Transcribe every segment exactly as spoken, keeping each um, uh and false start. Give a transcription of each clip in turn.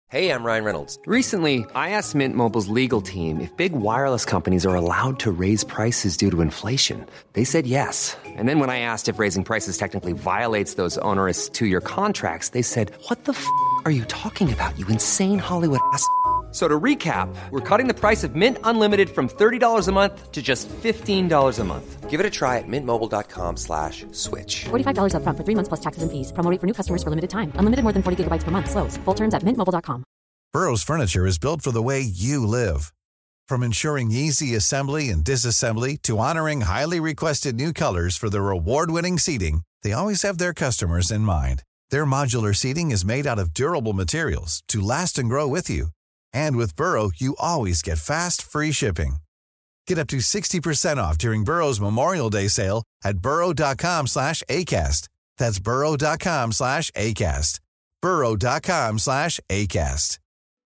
Hey, I'm Ryan Reynolds. Recently, I asked Mint Mobile's legal team if big wireless companies are allowed to raise prices due to inflation. They said yes. And then when I asked if raising prices technically violates those onerous two-year contracts, they said, what the f*** are you talking about, you insane Hollywood ass f- So to recap, we're cutting the price of Mint Unlimited from thirty dollars a month to just fifteen dollars a month. Give it a try at mintmobile.com slash switch. forty-five dollars up front for three months plus taxes and fees. Promo rate for new customers for limited time. Unlimited more than forty gigabytes per month. Slows full terms at mint mobile dot com. Burrow's furniture is built for the way you live. From ensuring easy assembly and disassembly to honoring highly requested new colors for their award-winning seating, they always have their customers in mind. Their modular seating is made out of durable materials to last and grow with you. And with Burrow, you always get fast, free shipping. Get up to sixty percent off during Burrow's Memorial Day sale at burrow.com slash ACAST. That's burrow.com slash ACAST. burrow.com slash ACAST.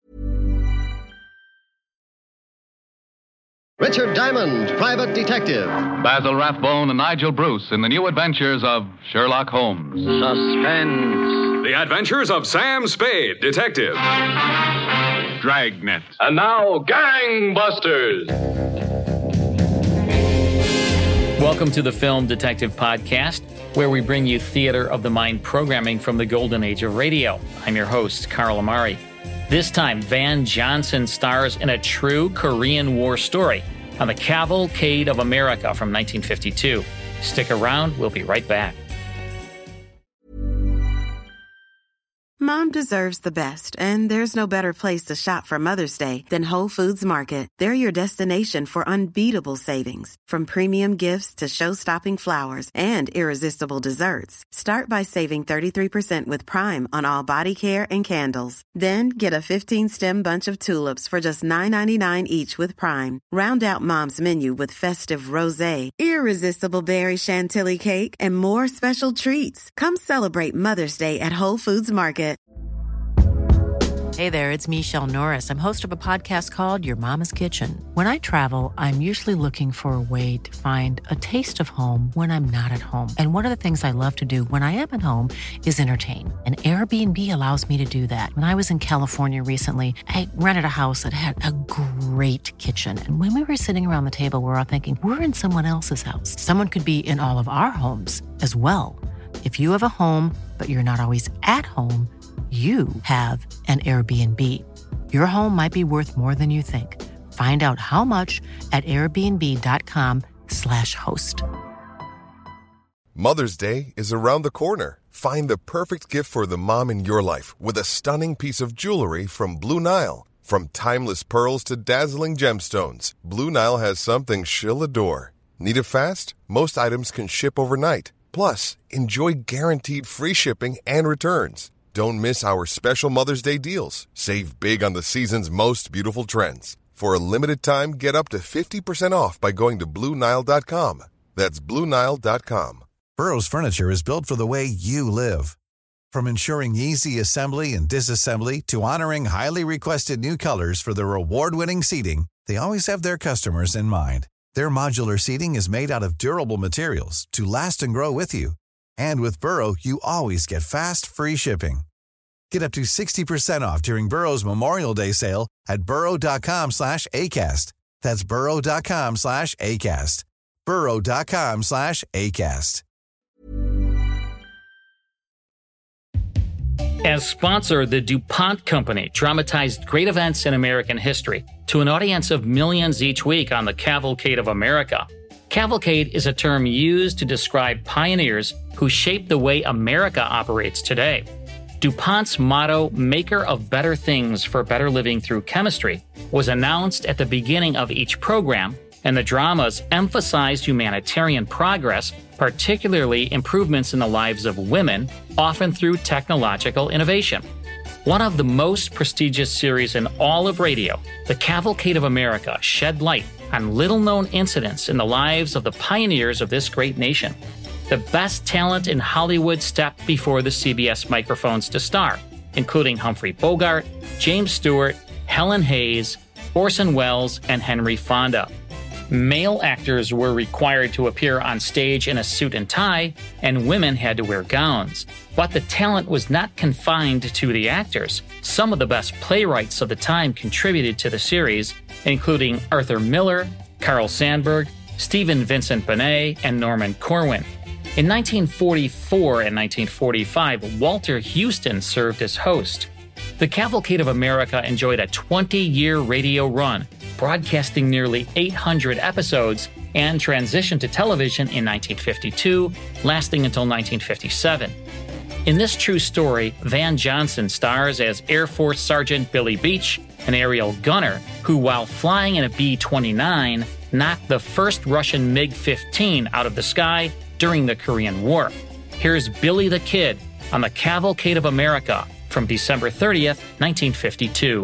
Richard Diamond, Private Detective. Basil Rathbone and Nigel Bruce in the new adventures of Sherlock Holmes. Suspense. The Adventures of Sam Spade, Detective. Dragnet. And now, Gangbusters. Welcome to the Film Detective Podcast, where we bring you theater of the mind programming from the golden age of radio. I'm your host, Carl Amari. This time, Van Johnson stars in a true Korean War story on the Cavalcade of America from nineteen fifty-two. Stick around, we'll be right back. Mom deserves the best, and there's no better place to shop for Mother's Day than Whole Foods Market. They're your destination for unbeatable savings, from premium gifts to show-stopping flowers and irresistible desserts. Start by saving thirty-three percent with Prime on all body care and candles. Then get a fifteen-stem bunch of tulips for just nine ninety-nine each with Prime. Round out Mom's menu with festive rosé, irresistible berry chantilly cake, and more special treats. Come celebrate Mother's Day at Whole Foods Market. Hey there, it's Michelle Norris. I'm host of a podcast called Your Mama's Kitchen. When I travel, I'm usually looking for a way to find a taste of home when I'm not at home. And one of the things I love to do when I am at home is entertain. And Airbnb allows me to do that. When I was in California recently, I rented a house that had a great kitchen. And when we were sitting around the table, we were all thinking, we're in someone else's house. Someone could be in all of our homes as well. If you have a home, but you're not always at home, you have an Airbnb. Your home might be worth more than you think. Find out how much at airbnb.com slash host. Mother's Day is around the corner. Find the perfect gift for the mom in your life with a stunning piece of jewelry from Blue Nile. From timeless pearls to dazzling gemstones, Blue Nile has something she'll adore. Need it fast? Most items can ship overnight. Plus, enjoy guaranteed free shipping and returns. Don't miss our special Mother's Day deals. Save big on the season's most beautiful trends. For a limited time, get up to fifty percent off by going to Blue Nile dot com. That's Blue Nile dot com. Burrow's furniture is built for the way you live. From ensuring easy assembly and disassembly to honoring highly requested new colors for their award-winning seating, they always have their customers in mind. Their modular seating is made out of durable materials to last and grow with you. And with Burrow, you always get fast, free shipping. Get up to sixty percent off during Burrow's Memorial Day sale at burrow.com slash ACAST. That's burrow.com slash ACAST. burrow.com slash ACAST. As sponsor, the DuPont Company dramatized great events in American history to an audience of millions each week on the Cavalcade of America. Cavalcade is a term used to describe pioneers who shaped the way America operates today. DuPont's motto, Maker of Better Things for Better Living Through Chemistry, was announced at the beginning of each program, and the dramas emphasized humanitarian progress, particularly improvements in the lives of women, often through technological innovation. One of the most prestigious series in all of radio, The Cavalcade of America shed light on little-known incidents in the lives of the pioneers of this great nation. The best talent in Hollywood stepped before the C B S microphones to star, including Humphrey Bogart, James Stewart, Helen Hayes, Orson Welles, and Henry Fonda. Male actors were required to appear on stage in a suit and tie, and women had to wear gowns. But the talent was not confined to the actors. Some of the best playwrights of the time contributed to the series, including Arthur Miller, Carl Sandburg, Stephen Vincent Benet, and Norman Corwin. In nineteen forty-four and nineteen forty-five, Walter Houston served as host. The Cavalcade of America enjoyed a twenty-year radio run, broadcasting nearly eight hundred episodes, and transitioned to television in nineteen fifty-two, lasting until nineteen fifty-seven. In this true story, Van Johnson stars as Air Force Sergeant Billy Beach, an aerial gunner who, while flying in a B twenty-nine, knocked the first Russian MiG fifteen out of the sky during the Korean War. Here's Billy the Kid on the Cavalcade of America from December thirtieth, nineteen fifty-two.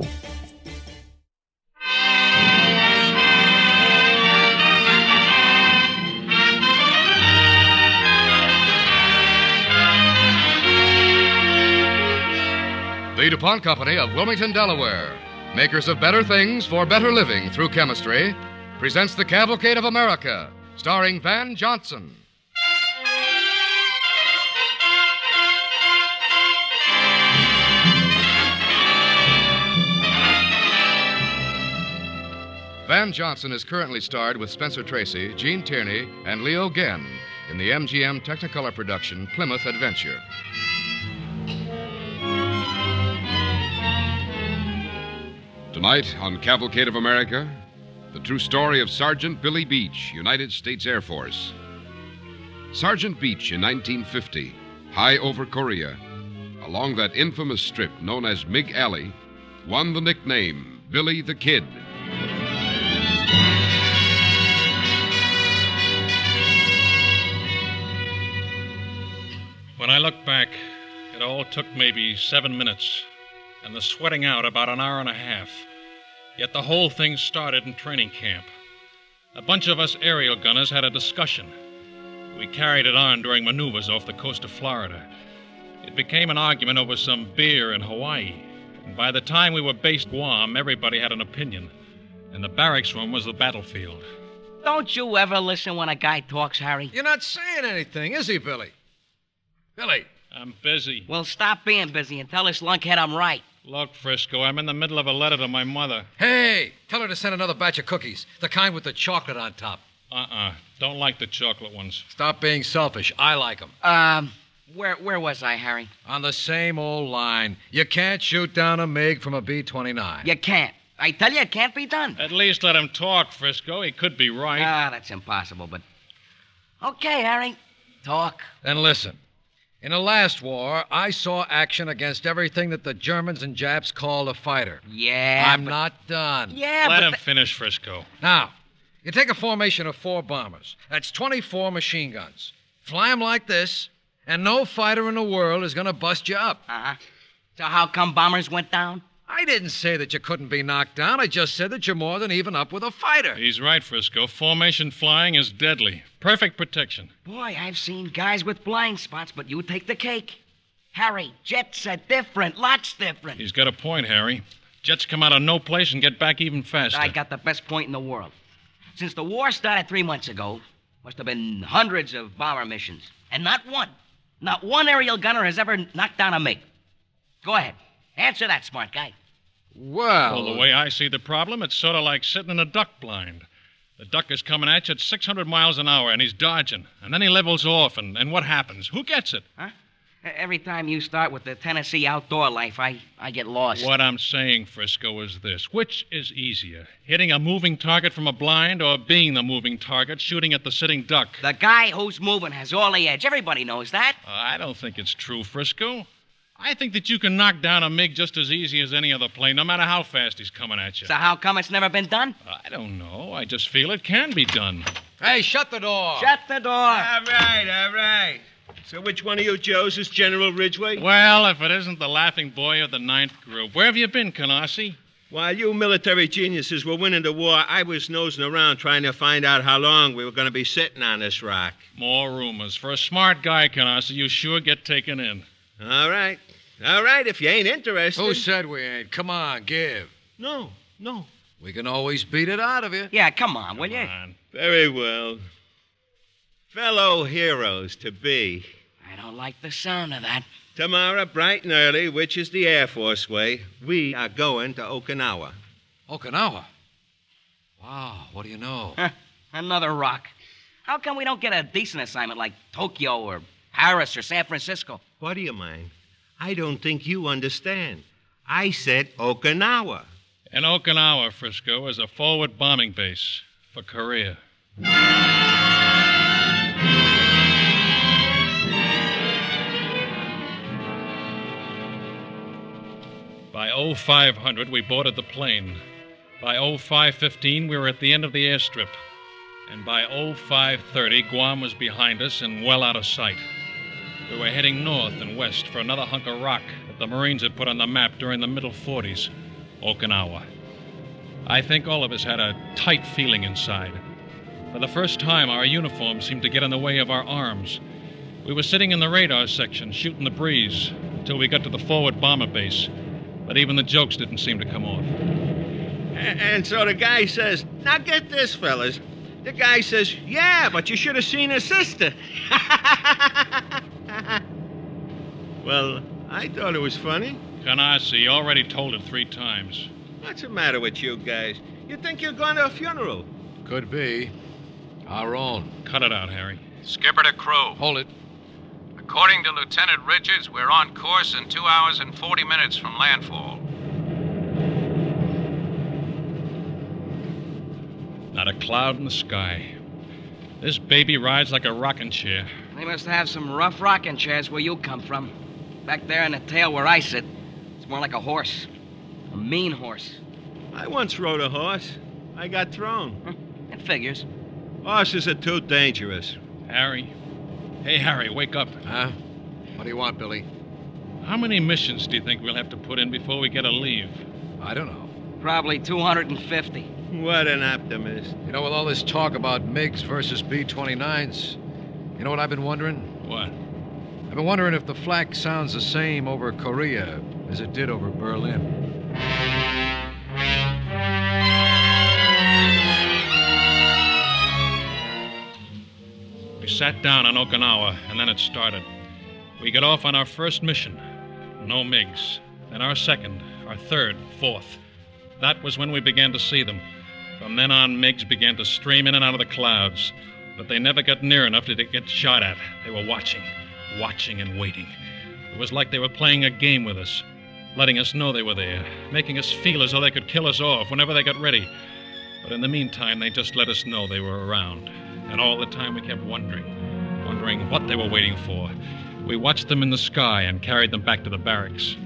The DuPont Company of Wilmington, Delaware, makers of better things for better living through chemistry, presents The Cavalcade of America, starring Van Johnson. Van Johnson is currently starred with Spencer Tracy, Gene Tierney, and Leo Genn in the M G M Technicolor production Plymouth Adventure. Tonight on Cavalcade of America, the true story of Sergeant Billy Beach, United States Air Force. Sergeant Beach in nineteen fifty, high over Korea, along that infamous strip known as Mig Alley, won the nickname Billy the Kid. When I look back, it all took maybe seven minutes, and the sweating out about an hour and a half. Yet the whole thing started in training camp. A bunch of us aerial gunners had a discussion. We carried it on during maneuvers off the coast of Florida. It became an argument over some beer in Hawaii, and by the time we were based Guam, everybody had an opinion, and the barracks room was the battlefield. Don't you ever listen when a guy talks, Harry? You're not saying anything, is he, Billy? Billy! I'm busy. Well, stop being busy and tell this lunkhead I'm right. Look, Frisco, I'm in the middle of a letter to my mother. Hey, tell her to send another batch of cookies, the kind with the chocolate on top. Uh-uh. Don't like the chocolate ones. Stop being selfish. I like them. Um, where where was I, Harry? On the same old line. You can't shoot down a MiG from a B twenty-nine. You can't. I tell you, it can't be done. At least let him talk, Frisco. He could be right. Ah, that's impossible, but... Okay, Harry. Talk. Then listen. In the last war, I saw action against everything that the Germans and Japs called a fighter. Yeah, I'm but... not done. Yeah, Let but him the... finish, Frisco. Now, you take a formation of four bombers. That's twenty-four machine guns. Fly them like this, and no fighter in the world is going to bust you up. Uh-huh. So how come bombers went down? I didn't say that you couldn't be knocked down. I just said that you're more than even up with a fighter. He's right, Frisco. Formation flying is deadly. Perfect protection. Boy, I've seen guys with blind spots, but you take the cake. Harry, jets are different, lots different. He's got a point, Harry. Jets come out of no place and get back even faster. I got the best point in the world. Since the war started three months ago, must have been hundreds of bomber missions. And not one, not one aerial gunner has ever knocked down a MiG. Go ahead. Answer that, smart guy. Well... Well, the way I see the problem, it's sort of like sitting in a duck blind. The duck is coming at you at six hundred miles an hour, and he's dodging. And then he levels off, and, and what happens? Who gets it? Huh? Every time you start with the Tennessee outdoor life, I, I get lost. What I'm saying, Frisco, is this. Which is easier, hitting a moving target from a blind or being the moving target, shooting at the sitting duck? The guy who's moving has all the edge. Everybody knows that. Uh, I don't think it's true, Frisco. I think that you can knock down a MiG just as easy as any other plane, no matter how fast he's coming at you. So how come it's never been done? I don't know. I just feel it can be done. Hey, shut the door. Shut the door. All right, all right. So which one of you Joes is General Ridgway? Well, if it isn't the laughing boy of the ninth group. Where have you been, Canarsie? While you military geniuses were winning the war, I was nosing around trying to find out how long we were going to be sitting on this rock. More rumors. For a smart guy, Canarsie, you sure get taken in. All right. All right, if you ain't interested. Who said we ain't? Come on, give. No, no. We can always beat it out of you. Yeah, come on, will you? On. Very well. Fellow heroes to be. I don't like the sound of that. Tomorrow, bright and early, which is the Air Force way, we are going to Okinawa. Okinawa? Wow, what do you know? Huh, another rock. How come we don't get a decent assignment like Tokyo or Paris or San Francisco? What do you mind? I don't think you understand. I said Okinawa. And Okinawa, Frisco, is a forward bombing base for Korea. By oh five hundred, we boarded the plane. By oh five fifteen, we were at the end of the airstrip. And by oh five thirty, Guam was behind us and well out of sight. We were heading north and west for another hunk of rock that the Marines had put on the map during the middle forties, Okinawa. I think all of us had a tight feeling inside. For the first time, our uniforms seemed to get in the way of our arms. We were sitting in the radar section, shooting the breeze, until we got to the forward bomber base. But even the jokes didn't seem to come off. And, and so the guy says, now get this, fellas. The guy says, yeah, but you should have seen his sister. Well, I thought it was funny. Canarsie, you already told it three times. What's the matter with you guys? You think you're going to a funeral? Could be. Our own. Cut it out, Harry. Skipper to crew. Hold it. According to Lieutenant Richards, we're on course in two hours and forty minutes from landfall. Not a cloud in the sky. This baby rides like a rocking chair. They must have some rough rocking chairs where you come from. Back there in the tail where I sit, it's more like a horse. A mean horse. I once rode a horse. I got thrown. It figures. Horses are too dangerous. Harry. Hey, Harry, wake up. Huh? What do you want, Billy? How many missions do you think we'll have to put in before we get a leave? I don't know. Probably two hundred fifty. What an optimist. You know, with all this talk about MiGs versus B twenty-nines, you know what I've been wondering? What? I've been wondering if the flak sounds the same over Korea as it did over Berlin. We sat down on Okinawa, and then it started. We got off on our first mission. No MiGs. Then our second, our third, fourth. That was when we began to see them. From then on, MiGs began to stream in and out of the clouds. But they never got near enough to get shot at. They were watching, watching and waiting. It was like they were playing a game with us, letting us know they were there, making us feel as though they could kill us off whenever they got ready. But in the meantime, they just let us know they were around. And all the time we kept wondering, wondering what they were waiting for. We watched them in the sky and carried them back to the barracks.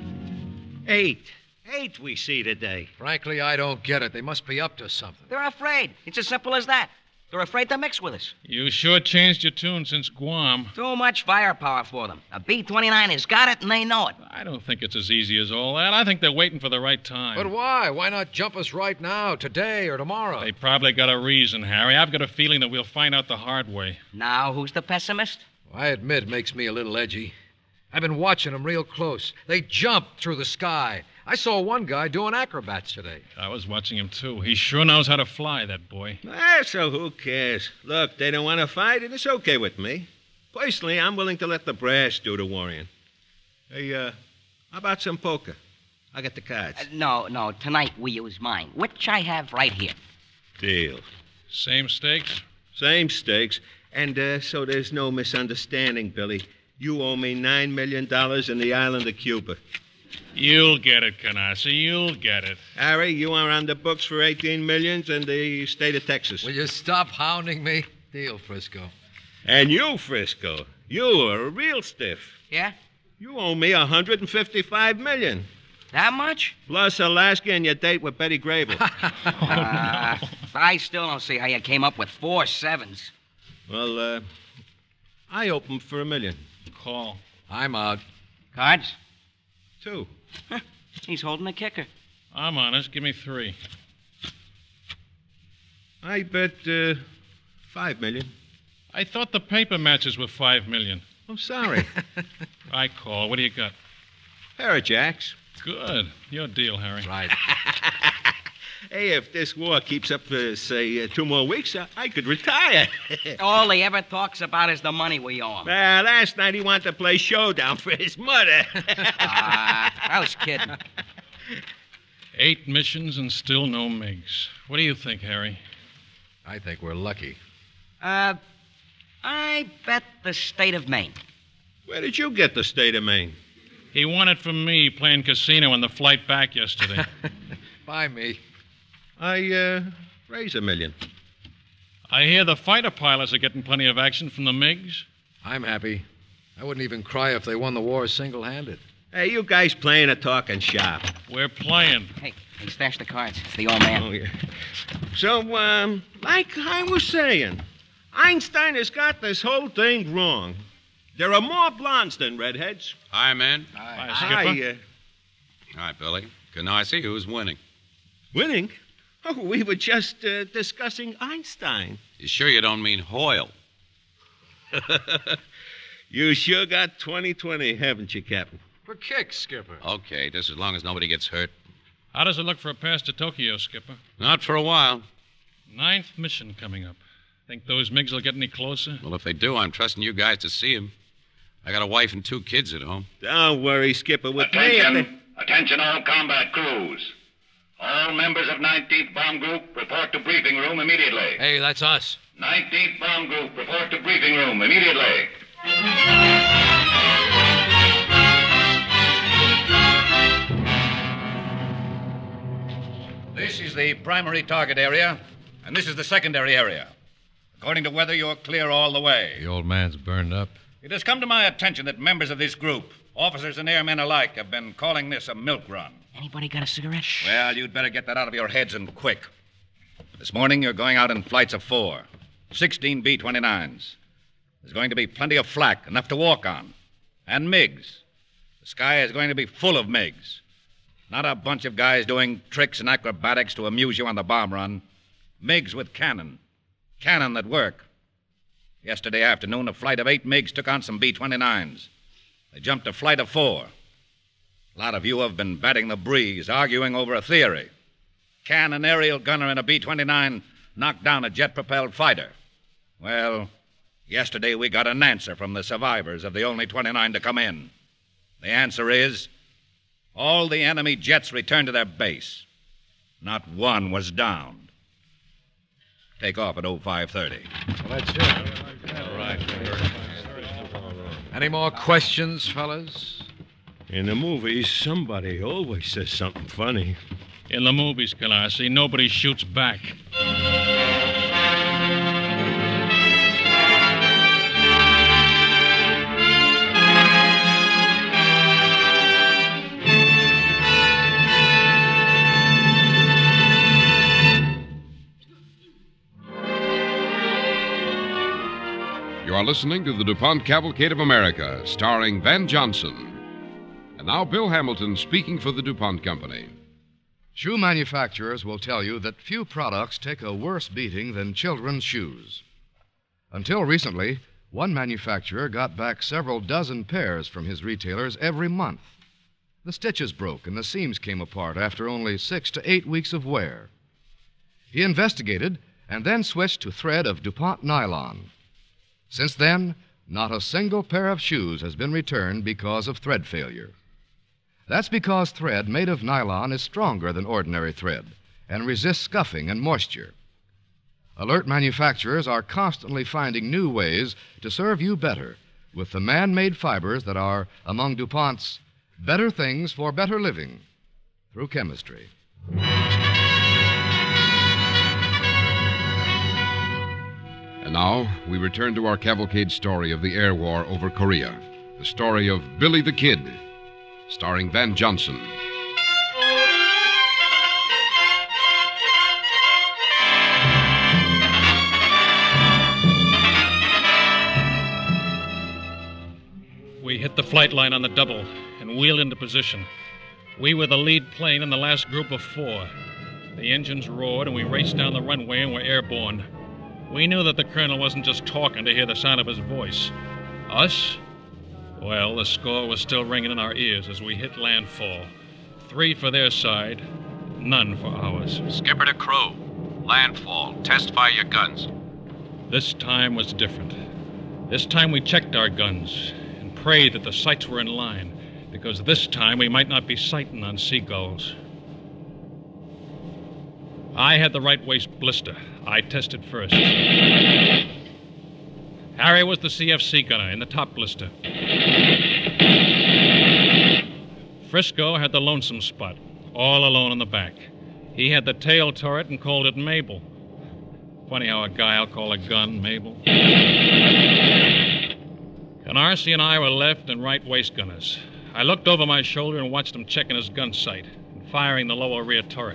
Eight. Eight we see today. Frankly, I don't get it. They must be up to something. They're afraid. It's as simple as that. They're afraid to mix with us. You sure changed your tune since Guam. Too much firepower for them. A B twenty-nine has got it, and they know it. I don't think it's as easy as all that. I think they're waiting for the right time. But why? Why not jump us right now, today or tomorrow? They probably got a reason, Harry. I've got a feeling that we'll find out the hard way. Now, who's the pessimist? Well, I admit it makes me a little edgy. I've been watching them real close. They jump through the sky. I saw one guy doing acrobats today. I was watching him, too. He sure knows how to fly, that boy. Ah, so who cares? Look, they don't want to fight, and it's okay with me. Personally, I'm willing to let the brass do the worrying. Hey, uh, how about some poker? I got the cards. Uh, no, no, tonight we use mine, which I have right here. Deal. Same stakes? Same stakes. And uh, so there's no misunderstanding, Billy. You owe me nine million dollars in the island of Cuba. You'll get it, Canarsie. You'll get it. Harry, you are on the books for eighteen millions in the state of Texas. Will you stop hounding me? Deal, Frisco. And you, Frisco, you are a real stiff. Yeah? You owe me one hundred fifty-five million. That much? Plus Alaska and your date with Betty Grable. uh, I still don't see how you came up with four sevens. Well, uh, I opened for a million. Call. I'm out. Cards? Two. Huh. He's holding a kicker. I'm honest. Give me three. I bet uh, five million. I thought the paper matches were five million. I'm sorry. I call. What do you got? Pair of jacks. Good. Your deal, Harry. Right. Hey, if this war keeps up for, say, uh, two more weeks, uh, I could retire. All he ever talks about is the money we owe him. Well, last night he wanted to play showdown for his mother. Ah, I was kidding. Eight missions and still no MiGs. What do you think, Harry? I think we're lucky. Uh, I bet the state of Maine. Where did you get the state of Maine? He won it from me playing casino on the flight back yesterday. By me. I, uh, raise a million. I hear the fighter pilots are getting plenty of action from the MiGs. I'm happy. I wouldn't even cry if they won the war single-handed. Hey, you guys playing or talking shop? We're playing. Hey, hey, stash the cards. It's the old man. Oh, yeah. So, um, like I was saying, Einstein has got this whole thing wrong. There are more blondes than redheads. Hi, man. Hi, Hi, Skipper. uh, Hi, Billy. Can I see who's winning? winning? Oh, we were just uh, discussing Einstein. You sure you don't mean Hoyle? You sure got twenty twenty, haven't you, Captain? For kicks, Skipper. Okay, just as long as nobody gets hurt. How does it look for a pass to Tokyo, Skipper? Not for a while. Ninth mission coming up. Think those MiGs will get any closer? Well, if they do, I'm trusting you guys to see him. I got a wife and two kids at home. Don't worry, Skipper. With Attention, me... attention all combat crews. All members of nineteenth Bomb Group report to briefing room immediately. Hey, that's us. nineteenth Bomb Group report to briefing room immediately. This is the primary target area, and this is the secondary area. According to weather, you're clear all the way. The old man's burned up. It has come to my attention that members of this group, officers and airmen alike, have been calling this a milk run. Anybody got a cigarette? Well, you'd better get that out of your heads and quick. This morning, you're going out in flights of four, sixteen B twenty-nines. There's going to be plenty of flak, enough to walk on. And MiGs. The sky is going to be full of MiGs. Not a bunch of guys doing tricks and acrobatics to amuse you on the bomb run. MiGs with cannon. Cannon that work. Yesterday afternoon, a flight of eight MiGs took on some B twenty-nines. They jumped a flight of four. A lot of you have been batting the breeze, arguing over a theory. Can an aerial gunner in a B twenty-nine knock down a jet-propelled fighter? Well, yesterday we got an answer from the survivors of the only twenty-nine to come in. The answer is, all the enemy jets returned to their base. Not one was downed. Take off at oh five thirty. Well, that's it. All right. Any more questions, fellas? In the movies, somebody always says something funny. In the movies, Galassi, nobody shoots back. You are listening to the DuPont Cavalcade of America, starring Van Johnson. And now Bill Hamilton speaking for the DuPont Company. Shoe manufacturers will tell you that few products take a worse beating than children's shoes. Until recently, one manufacturer got back several dozen pairs from his retailers every month. The stitches broke and the seams came apart after only six to eight weeks of wear. He investigated and then switched to thread of DuPont nylon. Since then, not a single pair of shoes has been returned because of thread failure. That's because thread made of nylon is stronger than ordinary thread and resists scuffing and moisture. Alert manufacturers are constantly finding new ways to serve you better with the man-made fibers that are among DuPont's better things for better living through chemistry. And now, we return to our cavalcade story of the air war over Korea. The story of Billy the Kid, starring Van Johnson. We hit the flight line on the double and wheeled into position. We were the lead plane in the last group of four. The engines roared and we raced down the runway and were airborne. We knew that the colonel wasn't just talking to hear the sound of his voice. Us? Well, the score was still ringing in our ears as we hit landfall. Three for their side, none for ours. Skipper to crew. Landfall. Test fire your guns. This time was different. This time we checked our guns and prayed that the sights were in line, because this time we might not be sighting on seagulls. I had the right waist blister. I tested first. Harry was the C F C gunner in the top blister. Frisco had the lonesome spot, all alone in the back. He had the tail turret and called it Mabel. Funny how a guy I'll call a gun Mabel. Canarsie and I were left and right waist gunners. I looked over my shoulder and watched him checking his gun sight and firing the lower rear turret.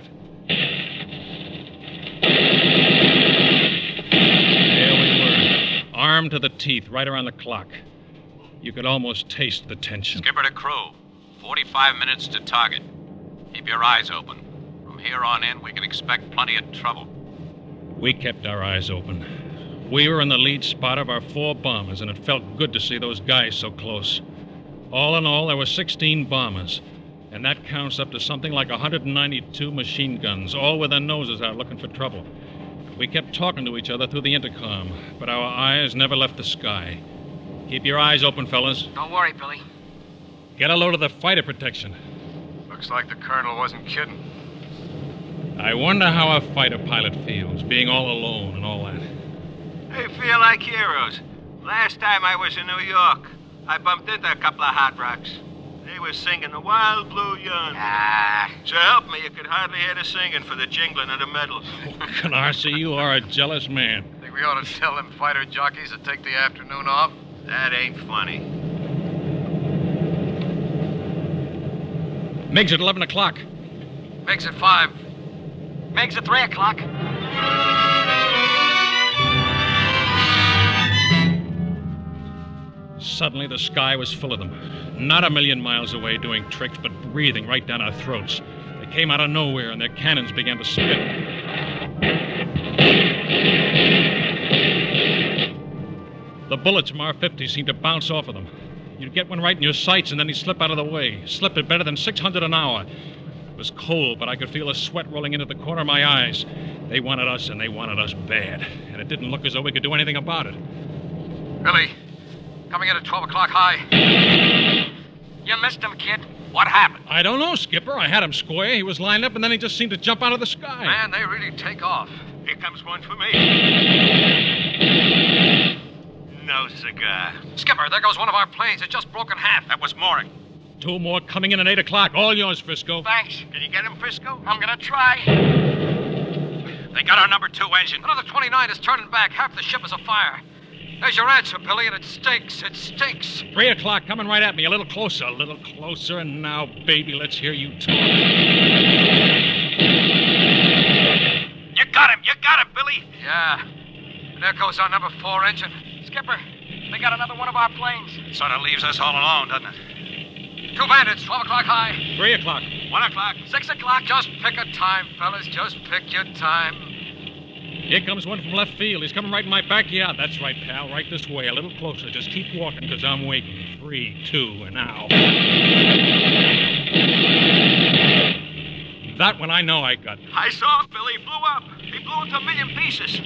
There we were, armed to the teeth, right around the clock. You could almost taste the tension. Skipper to crew. forty-five minutes to target. Keep your eyes open. From here on in, we can expect plenty of trouble. We kept our eyes open. We were in the lead spot of our four bombers, and it felt good to see those guys so close. All in all, there were sixteen bombers, and that counts up to something like one hundred ninety-two machine guns, all with their noses out looking for trouble. We kept talking to each other through the intercom, but our eyes never left the sky. Keep your eyes open, fellas. Don't worry, Billy. Get a load of the fighter protection. Looks like the colonel wasn't kidding. I wonder how a fighter pilot feels, being all alone and all that. They feel like heroes. Last time I was in New York, I bumped into a couple of hot rocks. They were singing the Wild Blue Yonder. Ah. So help me, you could hardly hear the singing for the jingling of the medals. Canarsie, you are a jealous man. Think we ought to tell them fighter jockeys to take the afternoon off? That ain't funny. Miggs at eleven o'clock. Miggs at five. Miggs at three o'clock. Suddenly, the sky was full of them. Not a million miles away doing tricks, but breathing right down our throats. They came out of nowhere, and their cannons began to spit. The bullets from our fifty seemed to bounce off of them. You'd get one right in your sights, and then he'd slip out of the way. Slip at better than six hundred an hour. It was cold, but I could feel the sweat rolling into the corner of my eyes. They wanted us, and they wanted us bad. And it didn't look as though we could do anything about it. Billy, coming in at twelve o'clock high. You missed him, kid. What happened? I don't know, Skipper. I had him square. He was lined up, and then he just seemed to jump out of the sky. Man, they really take off. Here comes one for me. No cigar. Skipper, there goes one of our planes. It's just broken half. That was mooring. Two more coming in at eight o'clock. All yours, Frisco. Thanks. Can you get him, Frisco? I'm gonna try. They got our number two engine. Another twenty-nine is turning back. Half the ship is afire. There's your answer, Billy, and it stinks. It stinks. Three o'clock coming right at me. A little closer, a little closer. And now, baby, let's hear you talk. You got him. You got him, Billy. Yeah. And there goes our number four engine. Skipper, they got another one of our planes. Sort of leaves us all alone, doesn't it? Two bandits, twelve o'clock high. Three o'clock. One o'clock. Six o'clock. Just pick a time, fellas. Just pick your time. Here comes one from left field. He's coming right in my backyard. That's right, pal. Right this way. A little closer. Just keep walking, because I'm waiting. Three, two, and now. That one I know I got. I saw him, Billy. He blew up. He blew into a million pieces.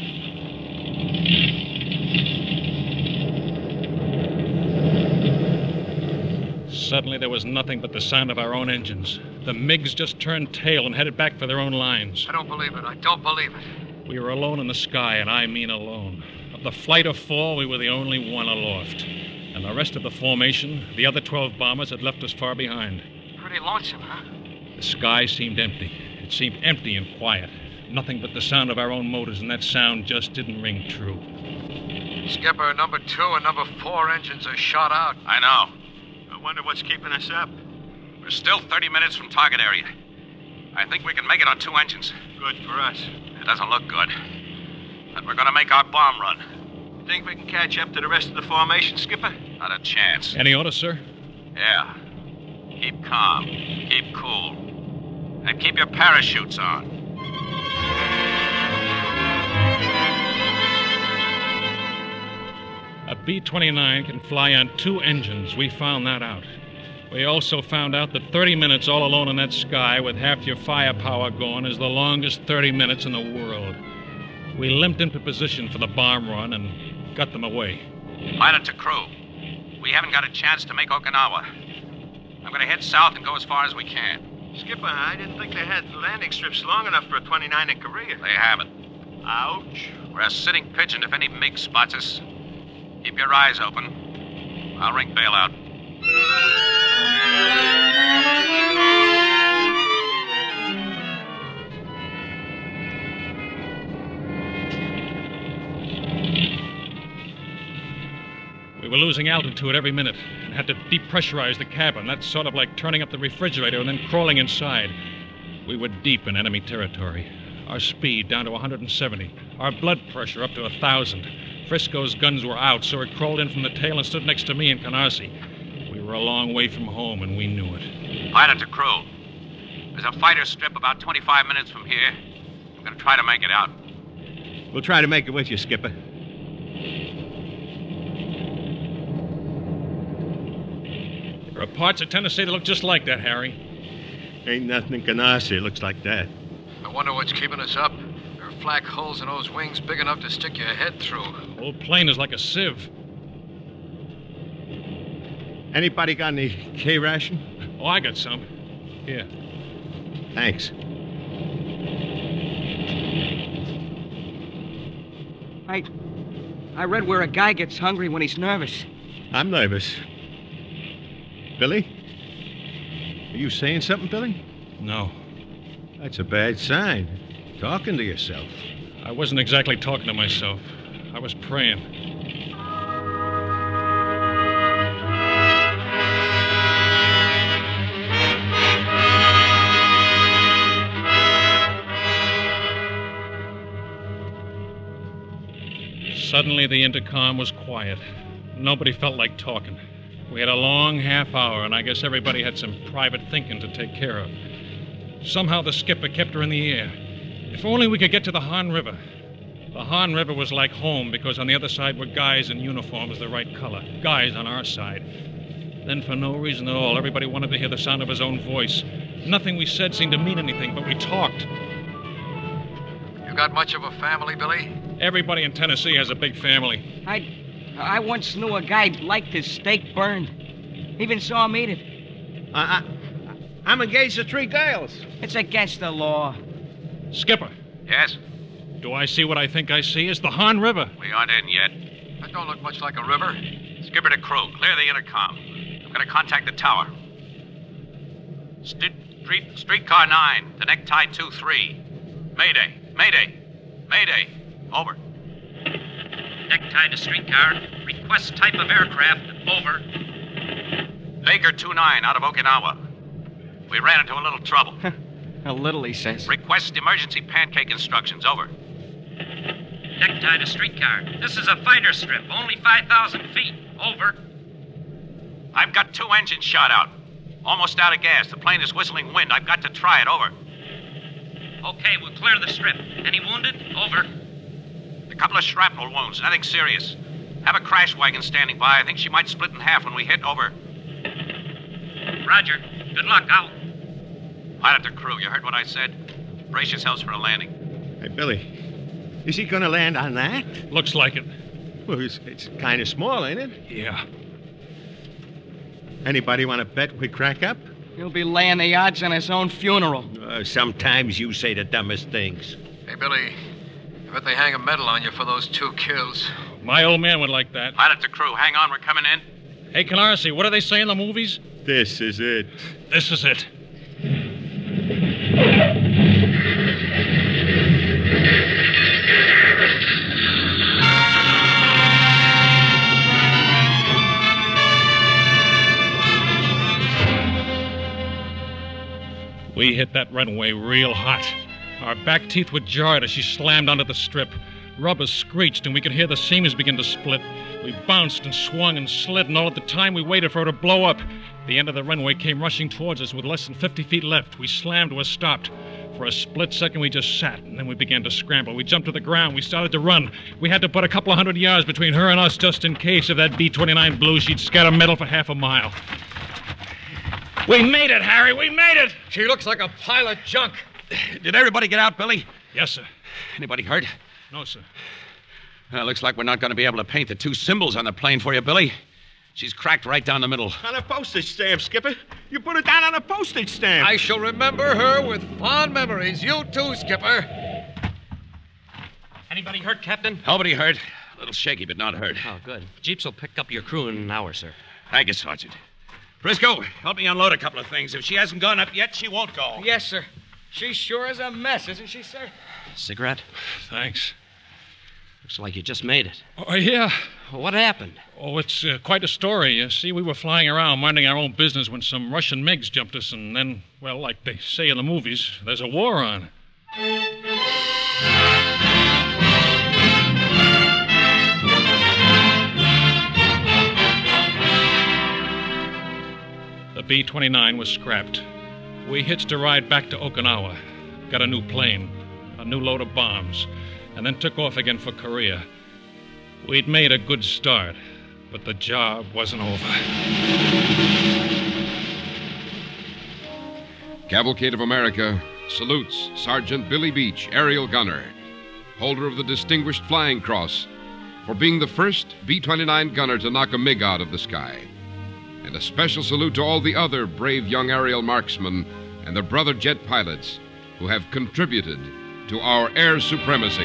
Suddenly, there was nothing but the sound of our own engines. The MiGs just turned tail and headed back for their own lines. I don't believe it. I don't believe it. We were alone in the sky, and I mean alone. Of the flight of four, we were the only one aloft. And the rest of the formation, the other twelve bombers, had left us far behind. Pretty lonesome, huh? The sky seemed empty. It seemed empty and quiet. Nothing but the sound of our own motors, and that sound just didn't ring true. Skipper, number two and number four engines are shot out. I know. I wonder what's keeping us up. We're still thirty minutes from target area. I think we can make it on two engines. Good for us. It doesn't look good. But we're going to make our bomb run. Think we can catch up to the rest of the formation, Skipper? Not a chance. Any orders, sir? Yeah. Keep calm. Keep cool. And keep your parachutes on. A B twenty-nine can fly on two engines. We found that out. We also found out that thirty minutes all alone in that sky with half your firepower gone is the longest thirty minutes in the world. We limped into position for the bomb run and got them away. Pilot to crew. We haven't got a chance to make Okinawa. I'm going to head south and go as far as we can. Skipper, I didn't think they had landing strips long enough for a twenty-nine in Korea. They haven't. Ouch. We're a sitting pigeon if any MiG spots us. Keep your eyes open. I'll ring bailout. We were losing altitude every minute and had to depressurize the cabin. That's sort of like turning up the refrigerator and then crawling inside. We were deep in enemy territory. Our speed down to one hundred seventy. Our blood pressure up to one thousand. Frisco's guns were out, so it crawled in from the tail and stood next to me and Canarsie. We were a long way from home, and we knew it. Pilot to crew. There's a fighter strip about twenty-five minutes from here. I'm going to try to make it out. We'll try to make it with you, Skipper. There are parts of Tennessee that look just like that, Harry. Ain't nothing in Canarsie looks like that. I wonder what's keeping us up. There are flak holes in those wings big enough to stick your head through. The whole plane is like a sieve. Anybody got any K-ration? Oh, I got some. Here. Thanks. I... I read where a guy gets hungry when he's nervous. I'm nervous. Billy? Are you saying something, Billy? No. That's a bad sign. Talking to yourself. I wasn't exactly talking to myself. I was praying. Suddenly, the intercom was quiet. Nobody felt like talking. We had a long half hour, and I guess everybody had some private thinking to take care of. Somehow the skipper kept her in the air. If only we could get to the Han River. The Han River was like home because on the other side were guys in uniforms the right color. Guys on our side. Then for no reason at all, everybody wanted to hear the sound of his own voice. Nothing we said seemed to mean anything, but we talked. You got much of a family, Billy? Everybody in Tennessee has a big family. I... I once knew a guy liked his steak burned. Even saw him eat it. I, I, I'm engaged to three girls. It's against the law. Skipper. Yes? Do I see what I think I see? It's the Han River. We aren't in yet. That don't look much like a river. Skipper to crew. Clear the intercom. I'm going to contact the tower. St- street, streetcar nine. The necktie two three. Mayday. Mayday. Mayday. Over. Necktie to streetcar. Request type of aircraft. Over. Baker two nine out of Okinawa. We ran into a little trouble. A little, he says. Request emergency pancake instructions. Over. Necktie to streetcar. This is a fighter strip. Only five thousand feet. Over. I've got two engines shot out. Almost out of gas. The plane is whistling wind. I've got to try it. Over. Okay, we'll clear the strip. Any wounded? Over. A couple of shrapnel wounds. Nothing serious. Have a crash wagon standing by. I think she might split in half when we hit. Over. Roger. Good luck. Out. Pilot to crew. You heard what I said? Brace yourselves for a landing. Hey, Billy. Is he going to land on that? Looks like it. Well, it's, it's kind of small, ain't it? Yeah. Anybody want to bet we crack up? He'll be laying the odds on his own funeral. Uh, sometimes you say the dumbest things. Hey, Billy, I bet they hang a medal on you for those two kills. My old man would like that. Pilot to crew. Hang on, we're coming in. Hey, Canarsie, what do they say in the movies? This is it. This is it. We hit that runway real hot. Our back teeth were jarred as she slammed onto the strip. Rubber screeched, and we could hear the seams begin to split. We bounced and swung and slid, and all at the time we waited for her to blow up. The end of the runway came rushing towards us with less than fifty feet left. We slammed to a stop. For a split second, we just sat, and then we began to scramble. We jumped to the ground. We started to run. We had to put a couple of hundred yards between her and us just in case if that B twenty-nine blew, she'd scatter metal for half a mile. We made it, Harry. We made it. She looks like a pile of junk. Did everybody get out, Billy? Yes, sir. Anybody hurt? No, sir. Well, looks like we're not going to be able to paint the two symbols on the plane for you, Billy. She's cracked right down the middle. On a postage stamp, Skipper. You put it down on a postage stamp. I shall remember her with fond memories. You too, Skipper. Anybody hurt, Captain? Nobody hurt. A little shaky, but not hurt. Oh, good. Jeeps will pick up your crew in an hour, sir. Thank you, Sergeant. Frisco, help me unload a couple of things. If she hasn't gone up yet, she won't go. Yes, sir. She sure is a mess, isn't she, sir? Cigarette? Thanks. Looks like you just made it. Oh, yeah. What happened? Oh, it's uh, quite a story. You see, we were flying around minding our own business when some Russian MiGs jumped us, and then, well, like they say in the movies, there's a war on. The B twenty-nine was scrapped. We hitched a ride back to Okinawa, got a new plane, a new load of bombs, and then took off again for Korea. We'd made a good start, but the job wasn't over. Cavalcade of America salutes Sergeant Billy Beach, aerial gunner, holder of the Distinguished Flying Cross, for being the first B twenty-nine gunner to knock a MiG out of the sky. And a special salute to all the other brave young aerial marksmen and their brother jet pilots who have contributed to our air supremacy.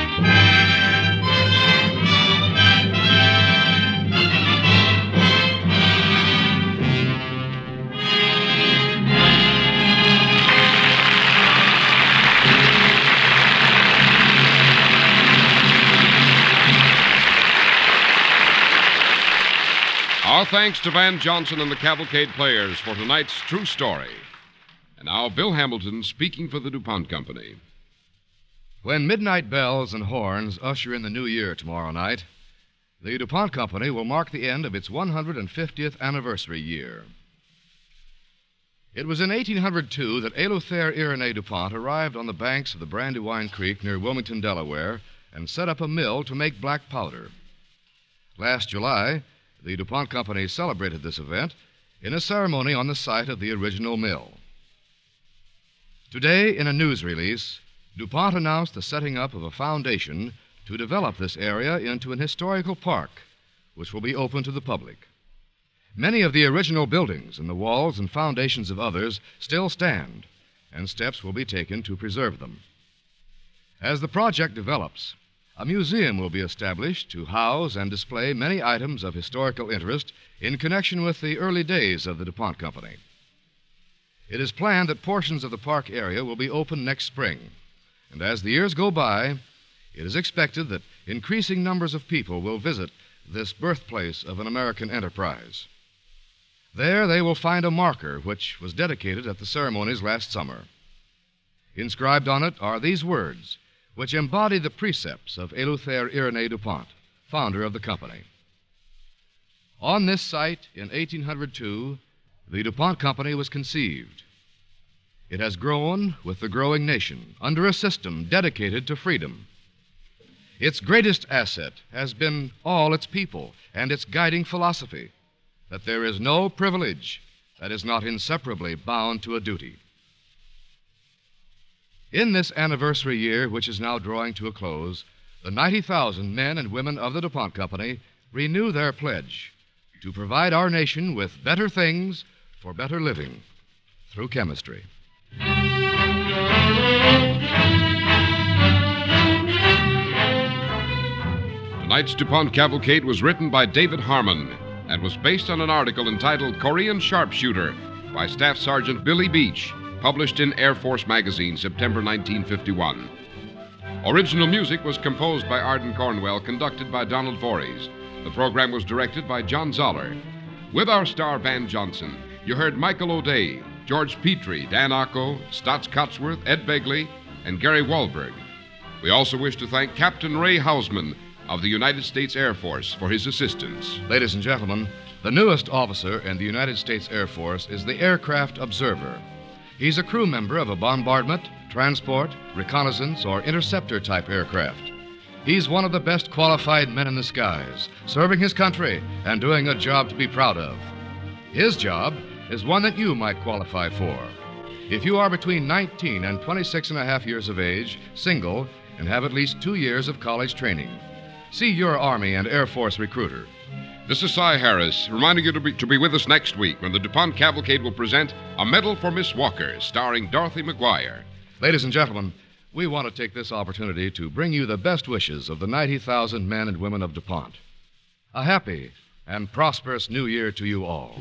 Our thanks to Van Johnson and the Cavalcade players for tonight's true story. And now, Bill Hamilton speaking for the DuPont Company. When midnight bells and horns usher in the new year tomorrow night, the DuPont Company will mark the end of its one hundred fiftieth anniversary year. It was in eighteen oh two that Eleuthère Irénée DuPont arrived on the banks of the Brandywine Creek near Wilmington, Delaware, and set up a mill to make black powder. Last July, the DuPont Company celebrated this event in a ceremony on the site of the original mill. Today, in a news release, DuPont announced the setting up of a foundation to develop this area into an historical park, which will be open to the public. Many of the original buildings and the walls and foundations of others still stand, and steps will be taken to preserve them. As the project develops, a museum will be established to house and display many items of historical interest in connection with the early days of the DuPont Company. It is planned that portions of the park area will be open next spring, and as the years go by, it is expected that increasing numbers of people will visit this birthplace of an American enterprise. There they will find a marker which was dedicated at the ceremonies last summer. Inscribed on it are these words, which embody the precepts of Eleuthère Irénée DuPont, founder of the company. On this site in eighteen oh two, the DuPont Company was conceived. It has grown with the growing nation under a system dedicated to freedom. Its greatest asset has been all its people and its guiding philosophy that there is no privilege that is not inseparably bound to a duty. In this anniversary year, which is now drawing to a close, the ninety thousand men and women of the DuPont Company renew their pledge to provide our nation with better things for better living through chemistry. Tonight's DuPont Cavalcade was written by David Harmon and was based on an article entitled Korean Sharpshooter by Staff Sergeant Billy Beach, published in Air Force Magazine, September nineteen fifty-one. Original music was composed by Arden Cornwell, conducted by Donald Voorhees. The program was directed by John Zoller. With our star Van Johnson, you heard Michael O'Day, George Petrie, Dan Ocko, Stotts Cotsworth, Ed Begley, and Gary Wahlberg. We also wish to thank Captain Ray Hausman of the United States Air Force for his assistance. Ladies and gentlemen, the newest officer in the United States Air Force is the Aircraft Observer. He's a crew member of a bombardment, transport, reconnaissance, or interceptor-type aircraft. He's one of the best qualified men in the skies, serving his country and doing a job to be proud of. His job is one that you might qualify for. If you are between nineteen and twenty-six and a half years of age, single, and have at least two years of college training, see your Army and Air Force recruiter. This is Cy Harris, reminding you to be, to be with us next week when the DuPont Cavalcade will present A Medal for Miss Walker, starring Dorothy McGuire. Ladies and gentlemen, we want to take this opportunity to bring you the best wishes of the ninety thousand men and women of DuPont. A happy and prosperous new year to you all.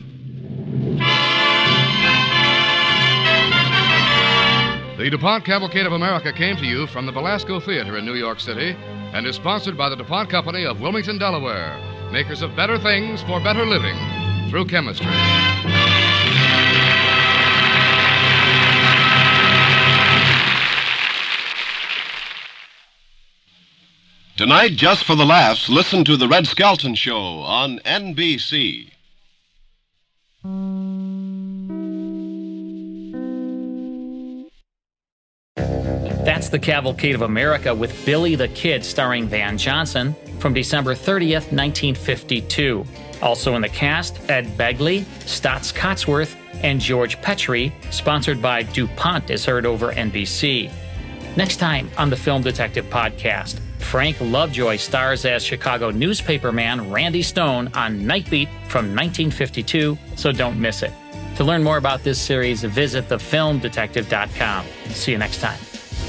The DuPont Cavalcade of America came to you from the Belasco Theater in New York City and is sponsored by the DuPont Company of Wilmington, Delaware, makers of better things for better living through chemistry. Tonight, just for the laughs, listen to The Red Skelton Show on N B C. That's The Cavalcade of America with Billy the Kid starring Van Johnson from December thirtieth, nineteen fifty-two. Also in the cast, Ed Begley, Stotts Cotsworth, and George Petrie, sponsored by DuPont, is heard over N B C. Next time on the Film Detective Podcast, Frank Lovejoy stars as Chicago newspaperman Randy Stone on Night Beat from nineteen fifty-two, so don't miss it. To learn more about this series, visit the film detective dot com. See you next time.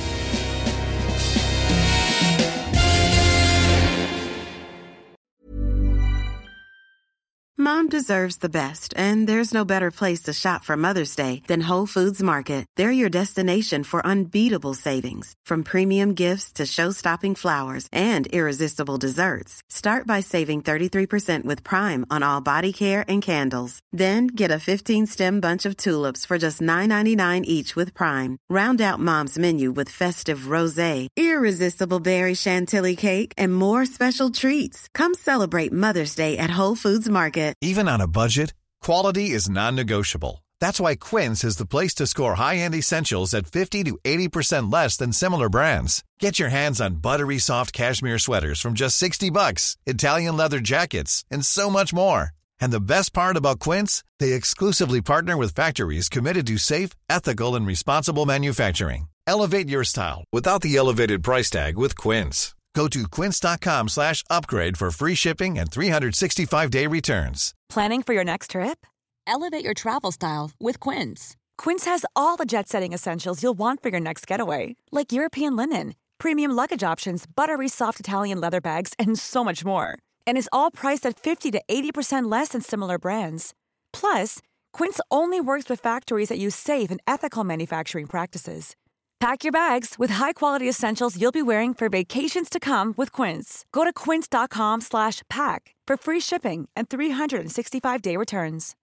Mom deserves the best, and there's no better place to shop for Mother's Day than Whole Foods Market. They're your destination for unbeatable savings, from premium gifts to show-stopping flowers and irresistible desserts. Start by saving thirty-three percent with Prime on all body care and candles. Then get a fifteen-stem bunch of tulips for just nine ninety-nine each with Prime. Round out Mom's menu with festive rosé, irresistible berry chantilly cake, and more special treats. Come celebrate Mother's Day at Whole Foods Market. Even on a budget, quality is non-negotiable. That's why Quince is the place to score high-end essentials at fifty to eighty percent less than similar brands. Get your hands on buttery soft cashmere sweaters from just sixty bucks, Italian leather jackets, and so much more. And the best part about Quince, they exclusively partner with factories committed to safe, ethical, and responsible manufacturing. Elevate your style without the elevated price tag with Quince. Go to quince.com slash upgrade for free shipping and three sixty-five day returns. Planning for your next trip? Elevate your travel style with Quince. Quince has all the jet-setting essentials you'll want for your next getaway, like European linen, premium luggage options, buttery soft Italian leather bags, and so much more. And is all priced at fifty to eighty percent less than similar brands. Plus, Quince only works with factories that use safe and ethical manufacturing practices. Pack your bags with high-quality essentials you'll be wearing for vacations to come with Quince. Go to quince.com slash pack for free shipping and three sixty-five day returns.